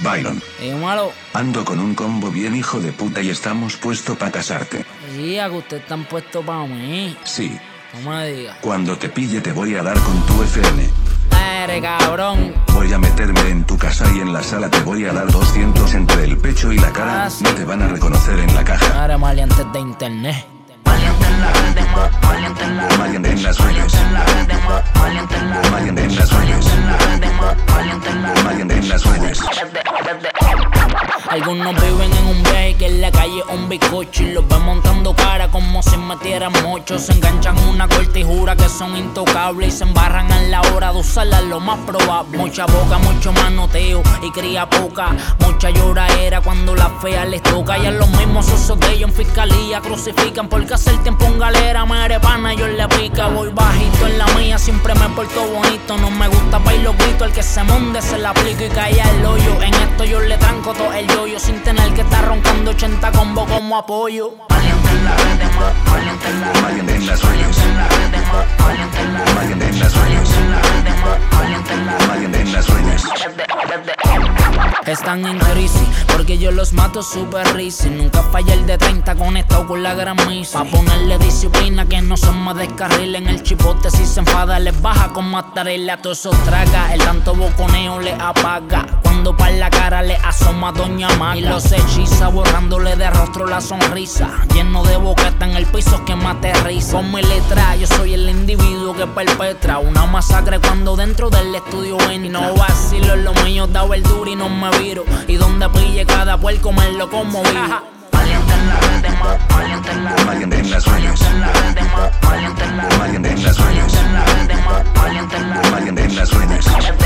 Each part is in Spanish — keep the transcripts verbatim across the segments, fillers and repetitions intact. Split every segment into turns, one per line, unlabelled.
Byron.
Dímelo.
Ando con un combo bien hijo de puta y estamos puestos pa' casarte.
Sí, a que ustedes están puestos para mí.
Sí.
No me digas.
Cuando te pille te voy a dar con tu F M.
Eres cabrón.
Voy a meterme en tu casa y en la sala te voy a dar doscientos entre el pecho y la cara.
Ah, sí.
No te van a reconocer en la caja.
Eres maleantes de internet.
Maleante en las redes, ma- maleante en las
Maleante en las redes.
en las redes, ma- maleante en las
Maleante en las redes.
en las redes, ma- maleante en las
Maleante en las redes.
Algunos viven en un viaje que en la calle es un bizcocho y los ven montando cara como si metieran muchos. Se enganchan una corta y jura que son intocables y se embarran a la hora de usarla lo más probable. Mucha boca, mucho manoteo y cría poca. Mucha lloradera cuando la fea les toca. Y a los mismos osos de ellos en fiscalía crucifican porque hacer tiempo en galera me pana yo le pica. Voy bajito en la mía, siempre me porto bonito. No me gusta bailar grito, el que se monde se la aplico y cae al hoyo. En esto yo le tranco todo el yoyo sin tener que estar roncando ochenta combo como apoyo.
Maleante en las redes, ma- maleante en las
Maleante en las redes.
en las redes, ma- maleante en las
Maleante en las redes.
en las redes, ma- maleante en las
Maleante en las redes.
Están en crisis porque yo los mato super risi. Nunca falla el de treinta conectado con la gran misa. Pa' ponerle disciplina que no son más descarriles. En el chipote si se enfada les baja con matarela. Todo eso traga, el tanto boconeo le apaga. Cuando pa' la cara le asoma Doña Maga. Y los hechiza borrándole de rostro la sonrisa. Lleno de boqueta en el piso que me aterriza. Con mi letra yo soy el individuo que perpetra una masacre cuando dentro del estudio ven. Y no vacilo en lo mío, da verdura y no me viro. Y donde pille cada puerco me lo como vivo.
Maleante en las redes, ma- maleante en las
Maleante en las redes.
en las redes, ma- maleante en las
Maleante en las redes.
en las redes, ma- maleante en las
Maleante en las redes.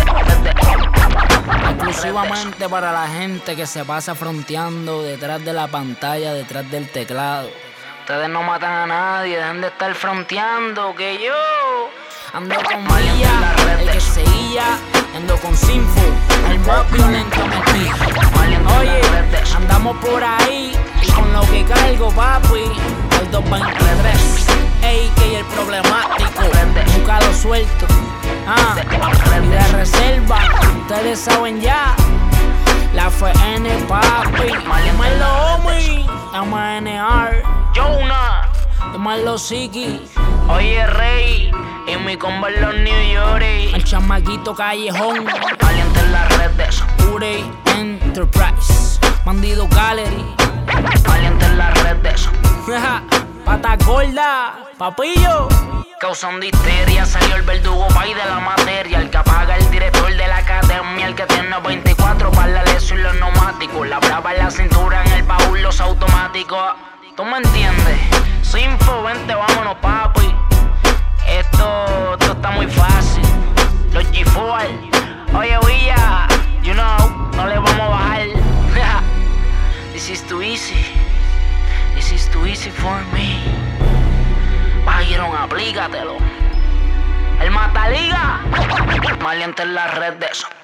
Exclusivamente para la gente que se pasa fronteando detrás de la pantalla, detrás del teclado. Ustedes no matan a nadie, dejen de estar fronteando que yo ando con Milla, el que se guilla, ando con Sinfo, el más violento en el piso. Oye, andamos por ahí y con lo que cargo, papi, el dos veintitrés, ey, que el problemático, nunca lo suelto. Ah, y de reserva, ustedes saben ya, la F N, papi, llámalo homie, M N R,
Jonah,
llámalo Siki,
oye Rey, y mi combo en los New York.
el chamaquito callejón,
Maleante en las redes,
Urey Enterprise, Bandido Gallery,
maleante en las redes.
pata gorda, papillo.
Causando histeria, salió el verdugo país de la materia. El que apaga el director de la academia. El que tiene veinticuatro para la lesión y los neumáticos. La brava en la cintura, en el baúl los automáticos. ¿Tú me entiendes? Sinfo, vente, vámonos papi. Esto, esto está muy fácil. Los G cuatro. Oye Villa, you know, no le vamos a bajar. This is too easy. This is too easy for me. Byron, aplícatelo. El Mataliga. Maleante en las redes.